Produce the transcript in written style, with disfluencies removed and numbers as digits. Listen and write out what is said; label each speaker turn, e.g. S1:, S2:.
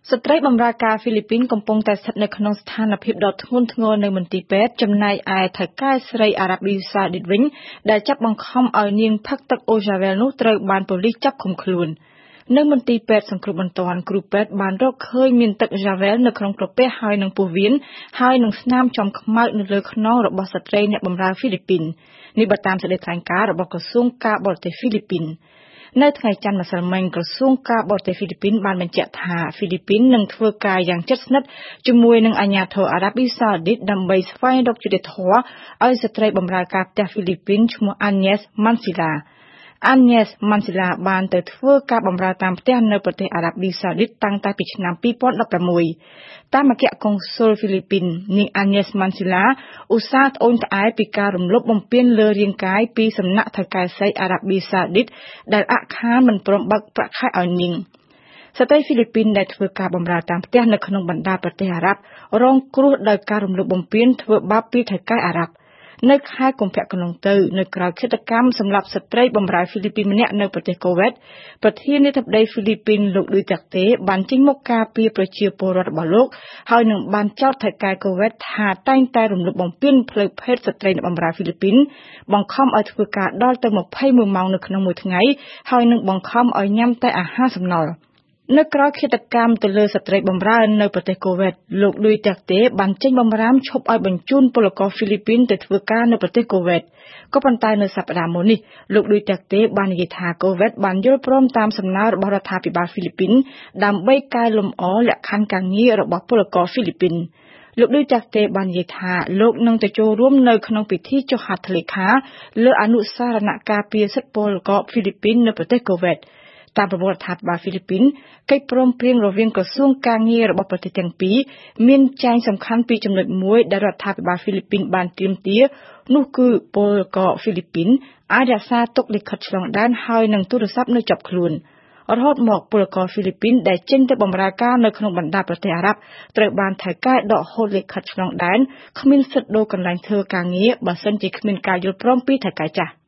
S1: ស្ត្រីបម្រើការហ្វីលីពីនកំពុងតែស្ថិតនៅក្នុងស្ថានភាពដ៏ធ្ងន់ធ្ងរនៅមន្ទីរពេទ្យចំណែកឯថៅកែស្រីអារ៉ាប៊ីសាអូឌីតវិញដែលចាប់បង្ខំឲ្យនាងផឹកទឹកអូយ៉ាវែលនោះត្រូវបានប៉ូលីសចាប់ឃុំខ្លួននៅមន្ទីរពេទ្យសង្គ្រោះបន្ទាន់គ្រូពេទ្យបានរកឃើញមានទឹកយ៉ាវែលនៅក្នុងក្រពះហើយនឹងពោះវៀនហើយនឹងស្នាមចំខ្មៅនៅលើខ្នងរបស់ស្ត្រីអ្នកបម្រើហ្វីលីពីននេះបើតាមសេចក្តីថ្លែងការណ៍របស់ក្រសួងការបរទេសហ្វីលីពីននៅថ្ងៃច័ន្ទម្សិលមិញក្រសួងការបរទេសហ្វីលីពីនបានបញ្ជាក់ថាហ្វីលីពីននឹងធ្វើការយ៉ាងជិតស្និទ្ធជាមួយនឹងអាជ្ញាធរអារ៉ាប៊ីសាអូឌីតដើម្បីស្វែងរកយុត្តិធម៌ឲ្យស្ត្រីបម្រើការផ្ទះហ្វីលីពីនឈ្មោះ Agnes Mansilla បានទៅធ្វើការបម្រើតាមផ្ទះនៅប្រទេសអារ៉ាប៊ីសាអូឌីតតាំងតែពីឆ្នាំ2016តាមអគ្គកុងស៊ុលហ្វីលីពីននាង Agnes Mansilla ឧស្សាហ៍ត្អូញត្អែពីការរំលោភបំពានលើរាងកាយពីសំណាក់ថៅកែស្រីអារ៉ាប៊ីសាអូឌីតដែលអាក់ខានមិនព្រមបើកប្រាក់ខែឲ្យនាងស្ត្រីហ្វីលីពីនដែលធ្វើការបម្រើតាមផ្ទះនៅក្នុងបណ្ដាប្រទេសអារ៉ាប់រងគ្រោះដោយការរំលោភបំពានធ្វើបាបពីថៅកែអារ៉ាប់នៅខែកុម្ភៈកន្លងទៅនៅក្រៅឃាតកម្មសម្រាប់ស្ត្រីបម្រើហ្វីលីពីនម្នាក់នៅប្រទេសកូវេតប្រធានាធិបតីហ្វីលីពីនលោកឌូតាតេបានចេញមកការពារប្រជាពលរដ្ឋរបស់លោកហើយនឹងបានចោទថៅកែកូវេតថាតែងតែរំលោភបំពានផ្លូវភេទស្ត្រីអ្នកបម្រើហ្វីលីពីនបង្ខំឲ្យធ្វើការដល់ទៅ21ម៉ោងនៅក្នុងមួយថ្ងៃហើយនឹងបង្ខំឲ្យញ៉ាំតែអាហារសំណល់នៅក្រៅឃាតកម្មទៅលើស្ត្រីបម្រើនៅប្រទេសកូវេតលោកឌុយតាតេបានចេញបម្រាមឈប់ឲ្យបញ្ជូនពលករហ្វីលីពីនទៅធ្វើការនៅប្រទេសកូវេតក៏ប៉ុន្តែនៅសប្តាហ៍មុននេះលោកឌុយតាតេបាននិយាយថាកូវេតបានយល់ព្រមតាមសំណើរបស់រដ្ឋាភិបាលហ្វីលីពីនដើម្បីកែលម្អលក្ខខណ្ឌការងាររបស់ពលករហ្វីលីពីនលោកឌុយតាតេបាននិយាយថាលោកនឹងទៅចូលរួមនៅក្នុងពិធីចុះហត្ថលេខាលើអនុស្សរណៈការពារសិទ្ធិពលករហ្វីលីពីននៅប្រទេសកូវេតតាមប្រវត្តិរដ្ឋាភិបាលហ្វីលីពីនកិច្ចព្រមព្រៀងរវាងក្រសួងការងាររបស់ប្រទេសទាំងពីរមានចែងសំខាន់ពីចំណុចមួយដែលរដ្ឋាភិបាលហ្វីលីពីនបានទាមទារនោះគឺពលករហ្វីលីពីនអាចរក្សាទុកលិខិតឆ្លងដែនហើយនឹងទូរស័ព្ទនៅជាប់ខ្លួនរហូតមកពលករហ្វីលីពីនដែលចេញទៅបម្រើការនៅក្នុងបណ្ដាប្រទេសអារ៉ាប់ត្រូវបានថៅកែដកហូតលិខិតឆ្លងដែនគ្មានសិទ្ធិដូរកន្លែងធ្វើការងារបើសិនជាគ្មានការយល់ព្រមពីថៅកែចាស់